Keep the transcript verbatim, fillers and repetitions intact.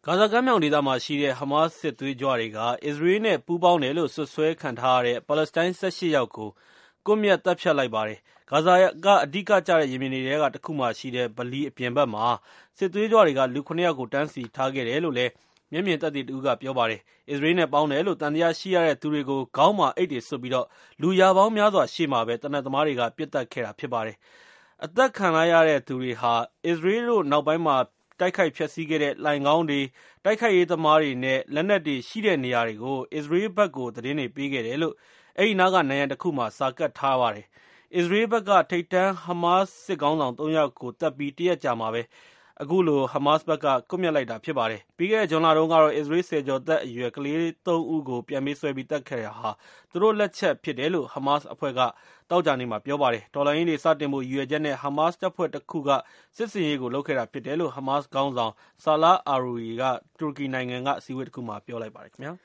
ဂါဇာကမ်းမြောင်ဒေသမှာရှိတဲ့ ဟာမတ်စ်စစ်သွေးကြွတွေက အစ္စရေးနဲ့ပူးပေါင်းတယ်လို့စွပ်စွဲခံထားရတဲ့ ပါလက်စတိုင်း ၁၈ ယောက်ကို ကွပ်မျက်သတ်ဖြတ်လိုက်ပါတယ်။ ဂါဇာက အဓိကကျတဲ့ရေပြင်တွေထဲကတခုမှာရှိတဲ့ ဗလီအပြင်ဘက်မှာ စစ်သွေးကြွတွေက လူ ၇ ယောက်ကို တန်းစီထားခဲ့တယ်လို့လည်း မျက်မြင်သက်သေတဦးက ပြောပါတယ်။ အစ္စရေးနဲ့ပေါင်းတယ်လို့ သံသယရှိရတဲ့သူတွေကို ခေါင်းမှာအိတ်တွေစွပ်ပြီး လူရာပေါင်းများစွာရှေ့မှာပဲ သေနတ်သမားတွေက ပစ်သတ်ခဲ့တာဖြစ်ပါတယ်။ အသတ်ခံလိုက်ရတဲ့သူတွေဟာ အစ္စရေးတို့နောက်ပိုင်းမှာတိုက်ခိုက်ဖျက်ဆီးခဲ့တဲ့ လှိုဏ်ခေါင်းတွေ၊ တိုက်ခိုက်ရေးသမားတွေနဲ့ လက်နက်တွေရှိတဲ့နေရာတွေကို အစ္စရေးဘက်ကို သတင်းတွေပေးခဲ့တယ်လို့ အဲဒီနားက နံရံတခုမှာ စာကပ်ထားပါတယ်။ အစ္စရေးဘက်က ထိပ်တန်းဟာမတ်စ်စစ်ခေါင်းဆောင် သုံး ယောက်ကို သတ်ပြီး တရက်အကြာမှာပဲ အခုလို ဟာမတ်စ်ဘက်က ကွပ်မျက်လိုက်တာဖြစ်ပါတယ်။ ပြီးခဲ့တဲ့ဇွန်လတုန်းကတော့ အစ္စရေး ဆယ်ကျော်သက်အရွယ် ကလေး သုံး ဦးကို ပြန်ပေးဆွဲပြီးသတ်ခဲ့တာဟာ သူတို့လက်ချက်ဖြစ်တယ်လို့ ဟာမတ်စ်အဖွဲ့က သောကြာနေ့မှာ ပြောပါတယ်။ တော်လှန်ရေးတွေစတင်ဖို့ ရည်ရွယ်ချက်နဲ့ ဟာမတ်စ်တပ်ဖွဲ့တခုက စစ်ဆင်ရေးကိုလုပ်ခဲ့တာဖြစ်တယ်လို့ ဟာမတ်စ်ခေါင်းဆောင် Salah Arouri က တူရကီနိုင်ငံက အစည်းအဝေးတခုမှာ ပြောလိုက်ပါတယ်ခင်ဗျာ